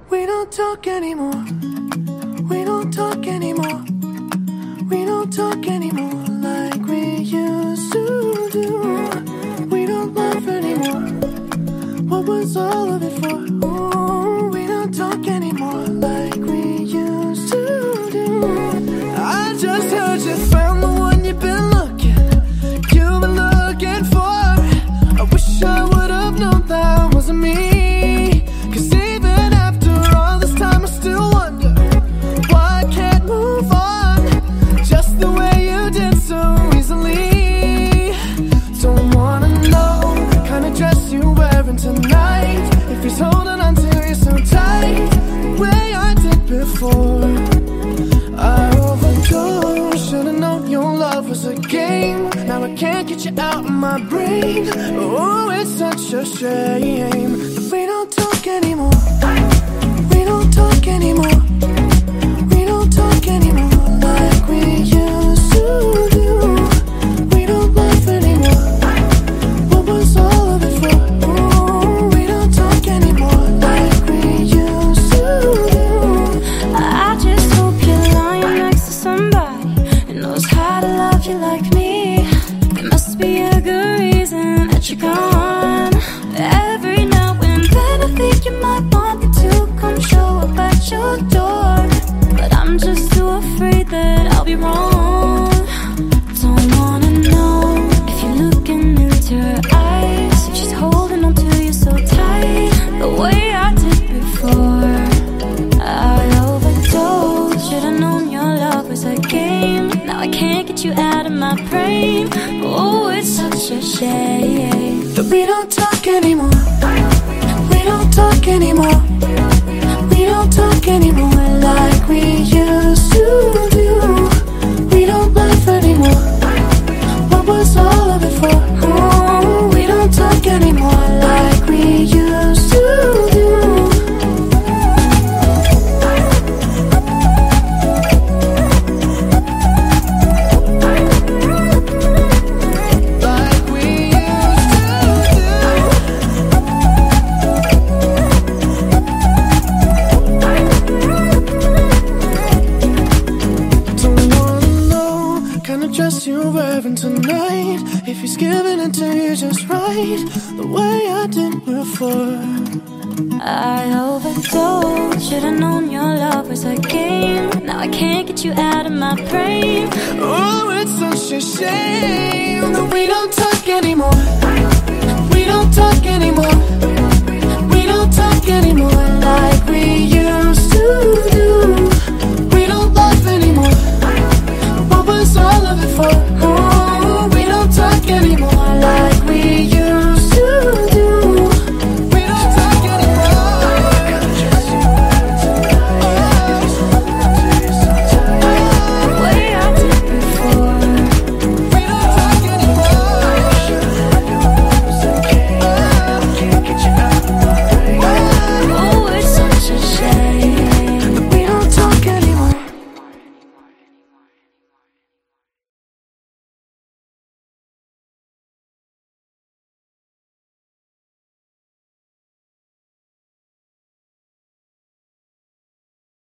We don't talk anymore. We don't talk anymore. We don't talk anymore like we used to do. We don't laugh anymore. What was all of it for? Ooh, we don't talk anymore like we used to do. I just heard you found the one you've been looking for. I wish I would have known that wasn't me. Cause even after all this time I still wonder why I can't move on just the way you did so easily. Don't wanna know the kind of dress you're wearing tonight, if he's holding on to you so tight the way I did before. I overdosed, should've known your love was a game. Now I can't get you out of my brain. Oh, it's such a shame that we don't talk anymore. We don't talk anymore. We don't talk anymore like we used to do. We don't laugh anymore. What was all of it for? Oh, we don't talk anymore like we used to do. I just hope you're lying next to somebody who knows how to love you like me. There must be a good reason that you're gone. Every now and then I think you might want me to come show up at your door, but I'm just too afraid that I'll be wrong. Don't wanna know if you're looking into her eyes, if she's holding on to you so tight the way I did before. I overdosed, should've known your love was a game. Now I can't get you out of my brain. Oh, it's such a shame that we don't talk anymore. We don't talk anymore. We don't talk anymore like we used to do. We don't laugh anymore. What was all of it for? Oh, we don't talk anymore like we used to do. Dress you're wearing tonight, if he's giving it to you just right the way I did before. I overdosed, should've known your love was a game. Now I can't get you out of my brain. Oh, it's such a shame that we don't talk anymore. We don't talk